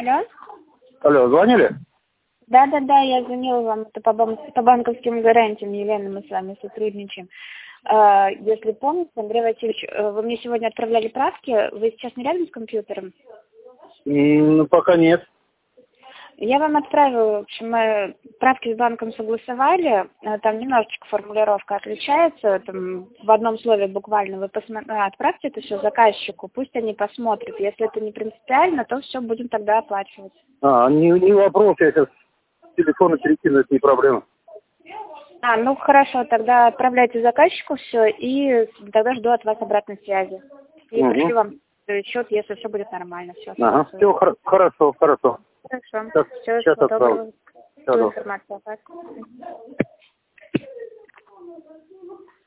Алло? Алло, звонили? Да, я звонила вам. Это по банковским гарантиям, Елена, мы с вами сотрудничаем. Если помните, Андрей Васильевич, вы мне сегодня отправляли правки. Вы сейчас не рядом с компьютером? Ну, пока нет. Я вам отправила, в общем, мы правки с банком согласовали, там немножечко формулировка отличается, там в одном слове буквально вы отправьте это все заказчику, пусть они посмотрят. Если это не принципиально, то все будем тогда оплачивать. Не вопрос, я сейчас с телефона перекину, это не проблема. Ну хорошо, тогда отправляйте заказчику все, и тогда жду от вас обратной связи. И пришлю вам счет, если все будет нормально. Все, все хорошо. Хорошо. Сейчас отправлю. Информация.